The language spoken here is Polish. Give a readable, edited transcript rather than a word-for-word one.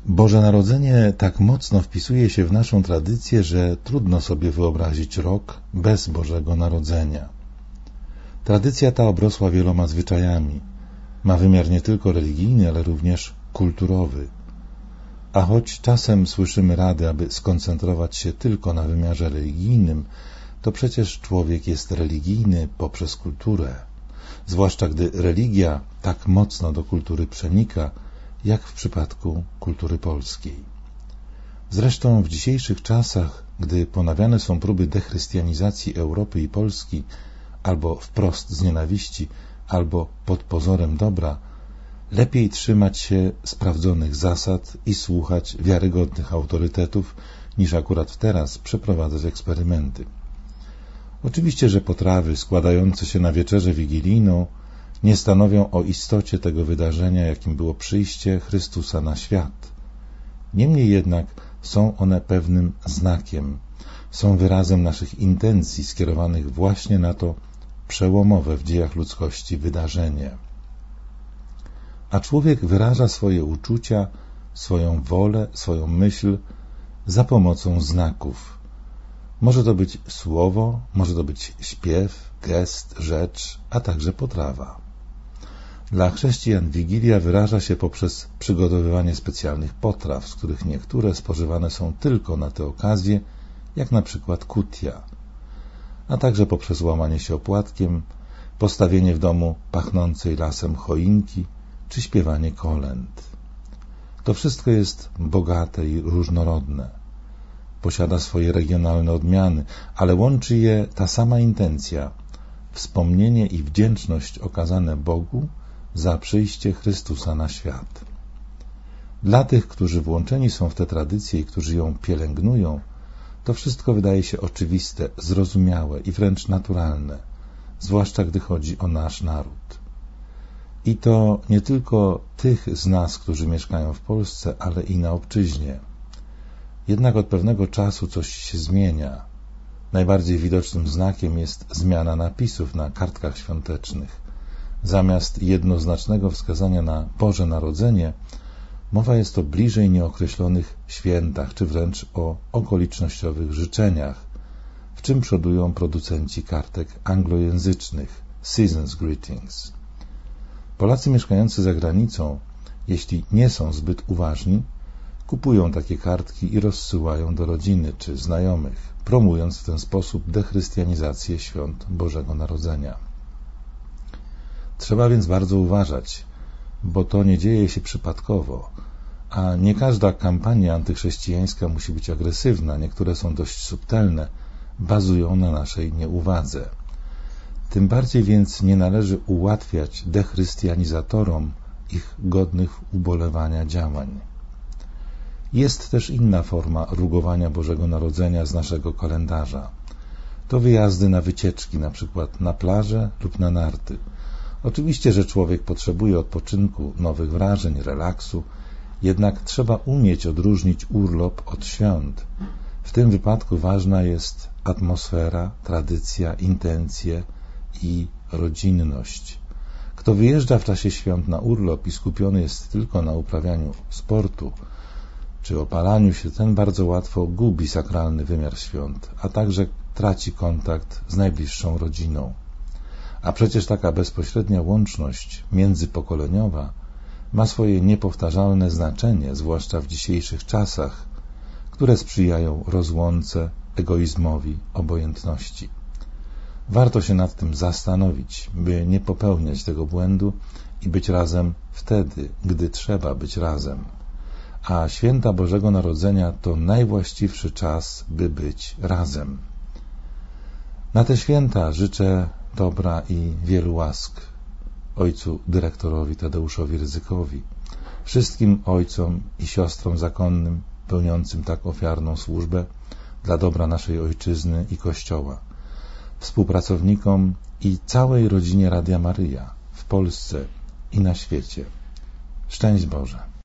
Boże Narodzenie tak mocno wpisuje się w naszą tradycję, że trudno sobie wyobrazić rok bez Bożego Narodzenia. Tradycja ta obrosła wieloma zwyczajami. Ma wymiar nie tylko religijny, ale również kulturowy. A choć czasem słyszymy rady, aby skoncentrować się tylko na wymiarze religijnym, to przecież człowiek jest religijny poprzez kulturę, zwłaszcza gdy religia tak mocno do kultury przenika, jak w przypadku kultury polskiej. Zresztą w dzisiejszych czasach, gdy ponawiane są próby dechrystianizacji Europy i Polski, albo wprost z nienawiści, albo pod pozorem dobra, lepiej trzymać się sprawdzonych zasad i słuchać wiarygodnych autorytetów, niż akurat teraz przeprowadzać eksperymenty. Oczywiście, że potrawy składające się na wieczerzę wigilijną nie stanowią o istocie tego wydarzenia, jakim było przyjście Chrystusa na świat. Niemniej jednak są one pewnym znakiem, są wyrazem naszych intencji skierowanych właśnie na to przełomowe w dziejach ludzkości wydarzenie. A człowiek wyraża swoje uczucia, swoją wolę, swoją myśl za pomocą znaków. Może to być słowo, może to być śpiew, gest, rzecz, a także potrawa. Dla chrześcijan Wigilia wyraża się poprzez przygotowywanie specjalnych potraw, z których niektóre spożywane są tylko na tę okazję, jak na przykład kutia, a także poprzez łamanie się opłatkiem, postawienie w domu pachnącej lasem choinki, czy śpiewanie kolęd. To wszystko jest bogate i różnorodne. Posiada swoje regionalne odmiany, ale łączy je ta sama intencja – wspomnienie i wdzięczność okazane Bogu za przyjście Chrystusa na świat. Dla tych, którzy włączeni są w tę tradycję i którzy ją pielęgnują, to wszystko wydaje się oczywiste, zrozumiałe i wręcz naturalne, zwłaszcza gdy chodzi o nasz naród. I to nie tylko tych z nas, którzy mieszkają w Polsce, ale i na obczyźnie. Jednak od pewnego czasu coś się zmienia. Najbardziej widocznym znakiem jest zmiana napisów na kartkach świątecznych. Zamiast jednoznacznego wskazania na Boże Narodzenie, mowa jest o bliżej nieokreślonych świętach, czy wręcz o okolicznościowych życzeniach, w czym przodują producenci kartek anglojęzycznych, Season's Greetings. Polacy mieszkający za granicą, jeśli nie są zbyt uważni, kupują takie kartki i rozsyłają do rodziny czy znajomych, promując w ten sposób dechrystianizację świąt Bożego Narodzenia. Trzeba więc bardzo uważać, bo to nie dzieje się przypadkowo, a nie każda kampania antychrześcijańska musi być agresywna, niektóre są dość subtelne, bazują na naszej nieuwadze. Tym bardziej więc nie należy ułatwiać dechrystianizatorom ich godnych ubolewania działań. Jest też inna forma rugowania Bożego Narodzenia z naszego kalendarza. To wyjazdy na wycieczki, na przykład na plażę lub na narty. Oczywiście, że człowiek potrzebuje odpoczynku, nowych wrażeń, relaksu, jednak trzeba umieć odróżnić urlop od świąt. W tym wypadku ważna jest atmosfera, tradycja, intencje i rodzinność. Kto wyjeżdża w czasie świąt na urlop i skupiony jest tylko na uprawianiu sportu czy opalaniu się, ten bardzo łatwo gubi sakralny wymiar świąt, a także traci kontakt z najbliższą rodziną. A przecież taka bezpośrednia łączność międzypokoleniowa ma swoje niepowtarzalne znaczenie, zwłaszcza w dzisiejszych czasach, które sprzyjają rozłące, egoizmowi, obojętności. Warto się nad tym zastanowić, by nie popełniać tego błędu i być razem wtedy, gdy trzeba być razem. A święta Bożego Narodzenia to najwłaściwszy czas, by być razem. Na te święta życzę dobra i wielu łask ojcu dyrektorowi Tadeuszowi Rydzykowi, wszystkim ojcom i siostrom zakonnym pełniącym tak ofiarną służbę dla dobra naszej ojczyzny i Kościoła, współpracownikom i całej rodzinie Radia Maryja w Polsce i na świecie. Szczęść Boże!